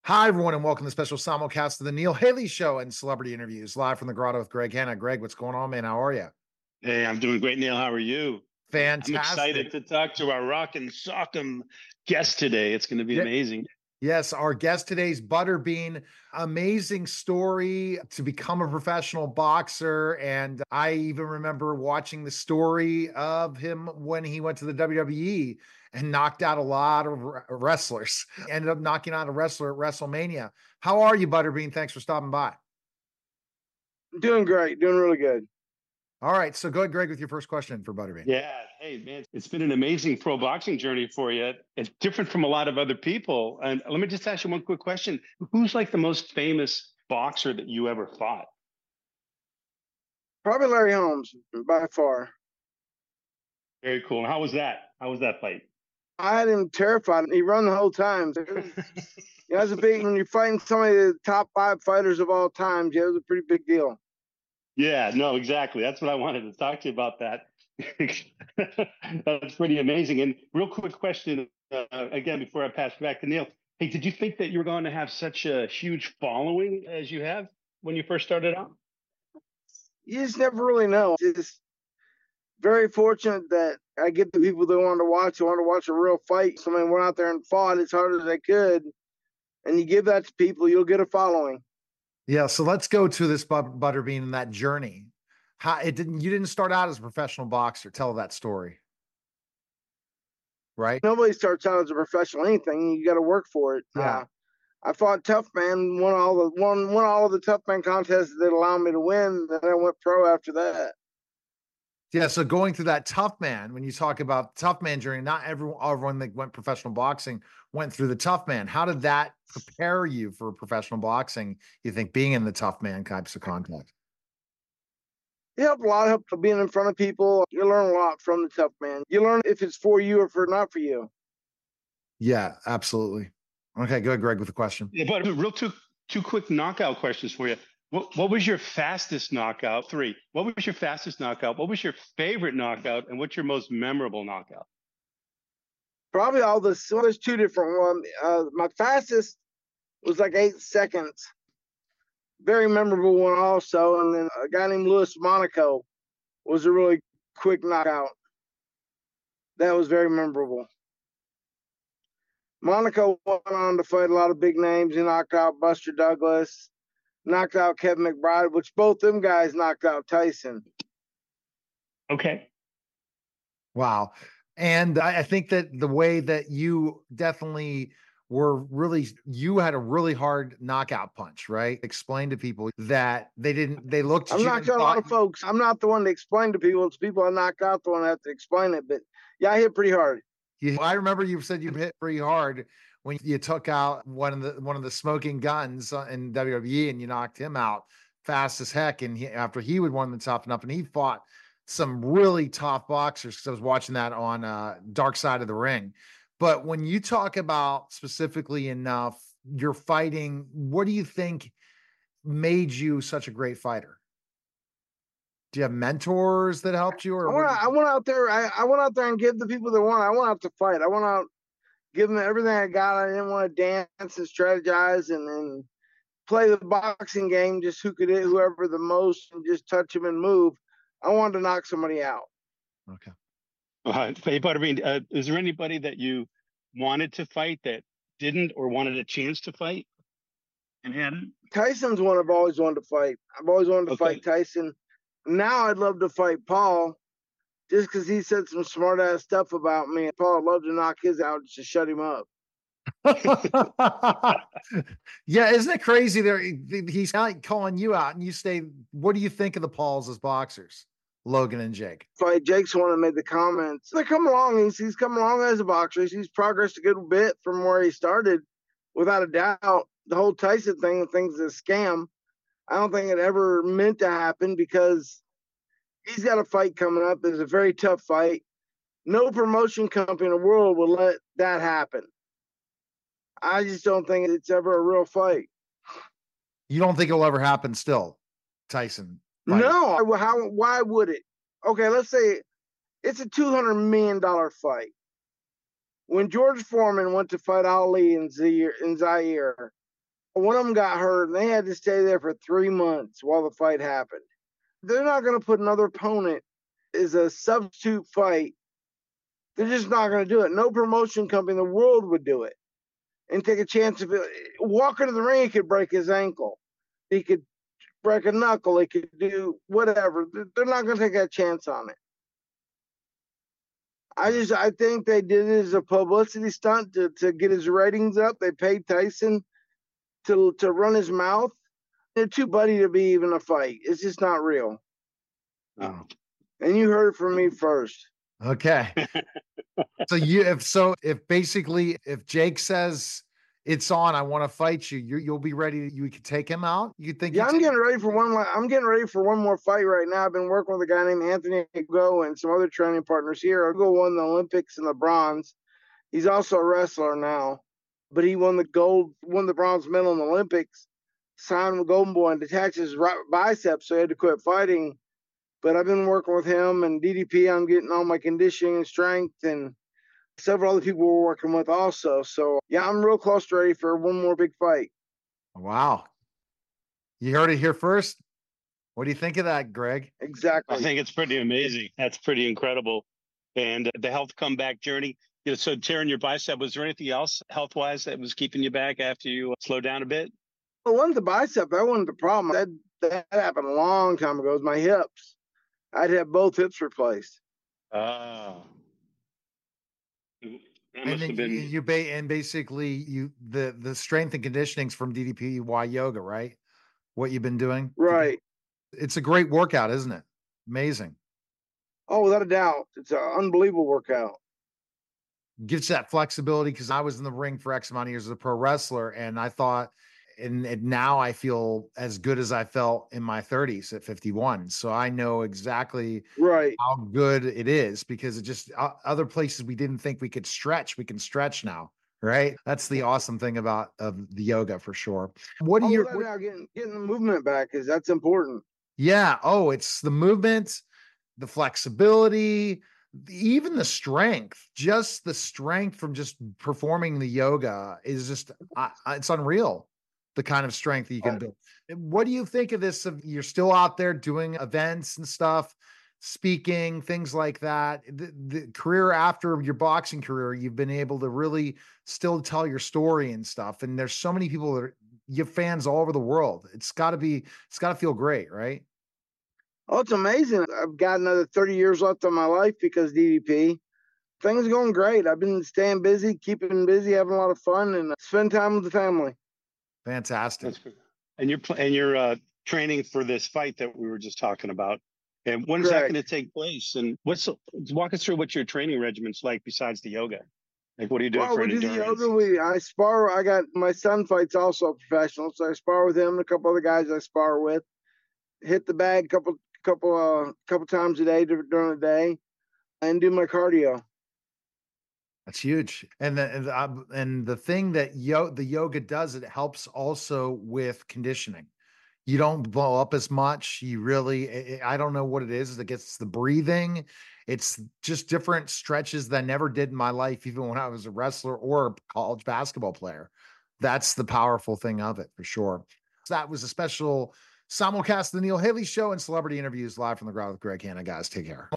Hi, everyone, and welcome to the special simulcast of the Neil Haley Show and celebrity interviews live from the grotto with Greg Hanna. Greg, what's going on, man? How are you? Hey, I'm doing great, Neil. How are you? I'm Fantastic. excited to talk to our rock and sock'em guest today. It's going to be Yeah, amazing. yes, our guest today's Butterbean. Amazing story to become a professional boxer. And I even remember watching the story of him when he went to the WWE and knocked out a lot of wrestlers. Ended up knocking out a wrestler at WrestleMania. How are you, Butterbean? Thanks for stopping by. Doing great, doing really good. All right, so go ahead, Greg, with your first question for Butterbean. Yeah. Hey, man, it's been an amazing pro boxing journey for you. It's different from a lot of other people. And let me just ask you one quick question. Who's like the most famous boxer that you ever fought? Probably Larry Holmes by far. Very cool. And how was that? How was that fight? I had him terrified. He run the whole time. That's a big when you're fighting somebody of the top 5 fighters of all time. Yeah, it was a pretty big deal. Yeah, no, exactly. That's what I wanted to talk to you about that. That's pretty amazing. And real quick question, again, before I pass it back to Neil. Hey, did you think that you were going to have such a huge following as you have when you first started out? You just never really know. Just very fortunate that I get the people that want to watch. Who want to watch a real fight. Somebody went out there and fought as hard as they could, and you give that to people, you'll get a following. Yeah, so let's go to this Butterbean and that journey. How it didn't you didn't start out as a professional boxer. Tell that story. Right? Nobody starts out as a professional anything. You got to work for it. Yeah. I fought Tough Man, won all of the Tough Man contests that allowed me to win. Then I went pro after that. Yeah, so going through that tough man, when you talk about tough man journey, not everyone that went professional boxing went through the tough man. How did that prepare you for professional boxing? You think being in the tough man types of contact? It helped a lot. It helped being in front of people. You learn a lot from the Tough Man. You learn if it's for you or for not for you. Yeah, absolutely. Okay, go ahead, Greg, with the question. Yeah, but real two quick knockout questions for you. What was your fastest knockout? Three. What was your fastest knockout? What was your favorite knockout? And what's your most memorable knockout? Probably all this. Well, there's two different ones. My fastest was like 8 seconds. Very memorable one also. And then a guy named Louis Monaco was a really quick knockout. That was very memorable. Monaco went on to fight a lot of big names. He knocked out Buster Douglas, knocked out Kevin McBride, which both them guys knocked out Tyson. Okay. Wow. And I think that the way that you definitely you had a really hard knockout punch, right? Explain to people that they looked at I'm you not and sure a lot thought, of folks. I'm not the one to explain to people. It's people I knocked out the one that have to explain it. But yeah, I hit pretty hard. I remember you said you hit pretty hard when you took out one of the smoking guns in WWE and you knocked him out fast as heck. And after he would won the toughen up, and he fought some really tough boxers because I was watching that on Dark Side of the Ring. But when you talk about specifically enough, you're fighting. What do you think made you such a great fighter? Do you have mentors that helped you, or I went out there. I went out there and gave the people that won. I went out to fight. I went out, give them everything I got. I didn't want to dance and strategize and play the boxing game. Just who could hit whoever the most and just touch them and move. I wanted to knock somebody out. Okay. Hey, Butterbean, is there anybody that you wanted to fight that didn't or wanted a chance to fight and hadn't? Tyson's one I've always wanted to fight. I've always wanted to fight Tyson. Now I'd love to fight Paul just because he said some smart ass stuff about me. Paul, I'd love to knock his out just to shut him up. Yeah, isn't it crazy? There, he's calling you out, and you say, "What do you think of the Pauls as boxers, Logan and Jake?" Fight Jake's the one that made the comments. They come along. He's come along as a boxer. He's progressed a good bit from where he started, without a doubt. The whole Tyson thing, the thing's a scam. I don't think it ever meant to happen because he's got a fight coming up. It's a very tough fight. No promotion company in the world will let that happen. I just don't think it's ever a real fight. You don't think it'll ever happen still, Tyson? Fighting? No. Why would it? Okay, let's say it's a $200 million fight. When George Foreman went to fight Ali in Zaire, One of them got hurt and they had to stay there for 3 months while the fight happened. They're not going to put another opponent as a substitute fight. They're just not going to do it. No promotion company in the world would do it and take a chance of it. Walk into the ring, he could break his ankle. He could break a knuckle. He could do whatever. They're not going to take that chance on it. I think they did it as a publicity stunt to get his ratings up. They paid Tyson to run his mouth. They're too buddy to be even a fight. It's just not real. Oh. And you heard it from me first. Okay. So if Jake says it's on, I want to fight you, you'll be ready. You could take him out. You think? Yeah, I'm getting ready for one more fight right now. I've been working with a guy named Anthony Go and some other training partners here. Go won the Olympics and the bronze. He's also a wrestler now, but he won the bronze medal in the Olympics. Signed with Golden Boy and detached his right bicep, so he had to quit fighting. But I've been working with him and DDP. I'm getting all my conditioning and strength, and several other people we're working with also. So yeah, I'm real close to ready for one more big fight. Wow. You heard it here first. What do you think of that, Greg? Exactly. I think it's pretty amazing. That's pretty incredible. And the health comeback journey. So tearing your bicep, was there anything else health-wise that was keeping you back after you slowed down a bit? It wasn't the bicep. That wasn't the problem. That happened a long time ago. It was my hips. I'd have both hips replaced. Oh. That must have And been. basically the strength and conditioning's from DDPY yoga, right? What you've been doing? Right. It's a great workout, isn't it? Amazing. Oh, without a doubt. It's an unbelievable workout. Gives that flexibility, because I was in the ring for X amount of years as a pro wrestler, and I thought, and now I feel as good as I felt in my 30s at 51. So I know exactly right how good it is, because it just other places we didn't think we could stretch, we can stretch now. Right. That's the awesome thing about the yoga for sure. What do you now getting the movement back, is that's important. Yeah. Oh, it's the movement, the flexibility, even the strength. Just the strength from just performing the yoga is just it's unreal. The kind of strength that you can build. What do you think of this? You're still out there doing events and stuff, speaking, things like that. The career after your boxing career, you've been able to really still tell your story and stuff. And there's so many people that you have fans all over the world. It's got to feel great, right? Oh, it's amazing. I've got another 30 years left of my life because DDP. Things are going great. I've been staying busy, keeping busy, having a lot of fun, and spend time with the family. Fantastic. And you're training for this fight that we were just talking about. And when is that going to take place? And walk us through what your training regimen's like besides the yoga. Like, what are you doing for endurance? Yoga, I spar. I got my son fights also professional, so I spar with him and a couple other guys I spar with. Hit the bag a couple times a day during the day, and do my cardio. That's huge. And the thing that the yoga does, it helps also with conditioning. You don't blow up as much. You really, I don't know what it is. It gets the breathing. It's just different stretches that I never did in my life, even when I was a wrestler or a college basketball player. That's the powerful thing of it, for sure. So that was a special simulcast of the Neil Haley Show and celebrity interviews live from the ground with Greg Hanna. Guys, take care.